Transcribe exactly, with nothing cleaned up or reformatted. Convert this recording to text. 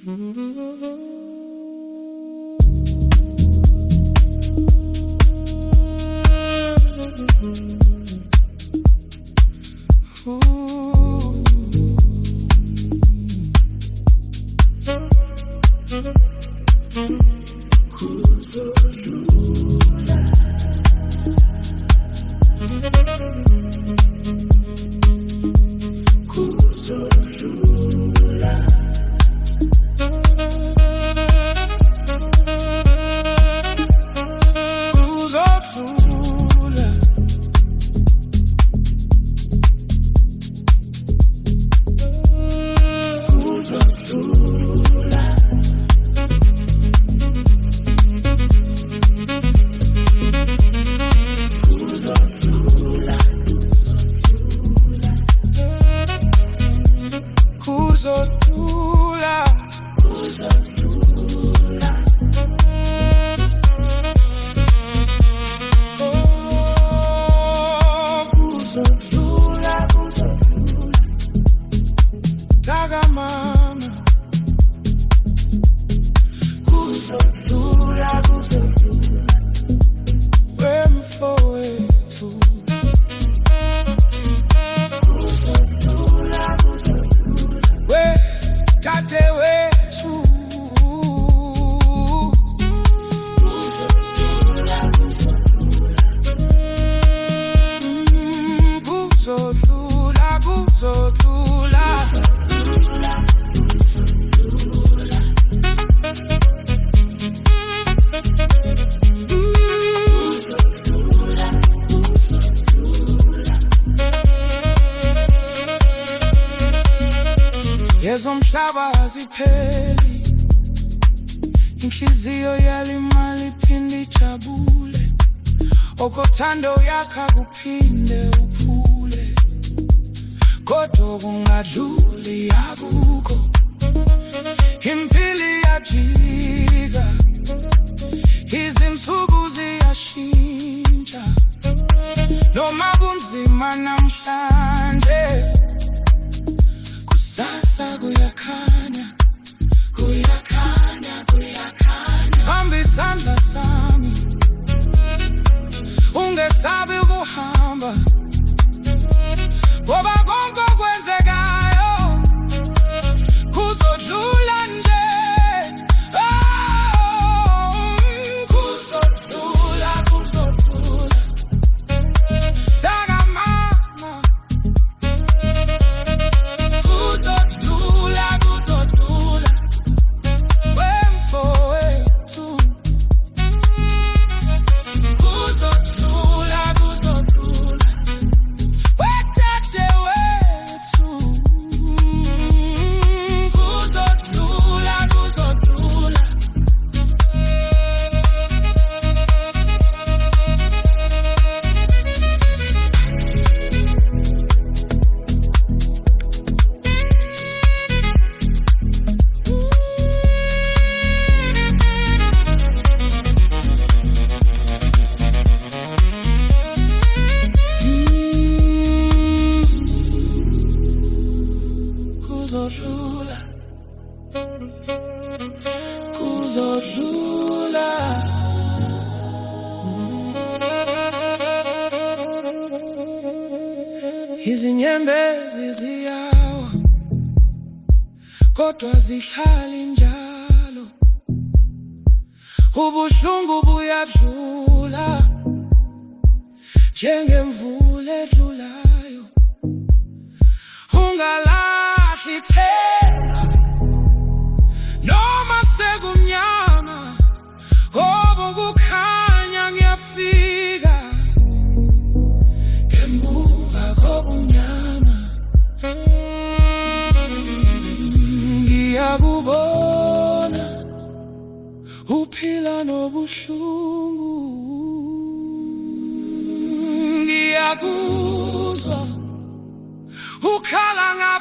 Umhlaba azipheli, inhliziyo yalimala iphinde ijabule, okothando yakha kuphinde uphule, kodwa kungadluli akukho, impilo iyajika, izinsuku ziyashintsha, noma kunzima namhlanje, kusasa kuyakhanya, kuyakhanya, kuyakhanya. Hamba isandla sami, ungesabi ukuhamba, ngoba konke okwenzekayo kuzodlula nje. Oh, kuzodlula, kuzodlula. Taka mama, kuzodlula, kuzodlula. Wemfowethu, kuzodlula, kuzodlula. Wedadewethu, kuzodlula, kuzodlula. Kuzodlula, kuzodlula. Izinyembezi ziyawa, kodwa zihlali njalo, ubuhlungu buyadlula, njengemvula edlulayo. Ungalahli ithemba, noma sekumnyama, ngoba kukhanya ngiyafika, ngemuva kobumnyama. Ngiyakubona uphila nobuhlungu, ngiyakuzwa ukhala nga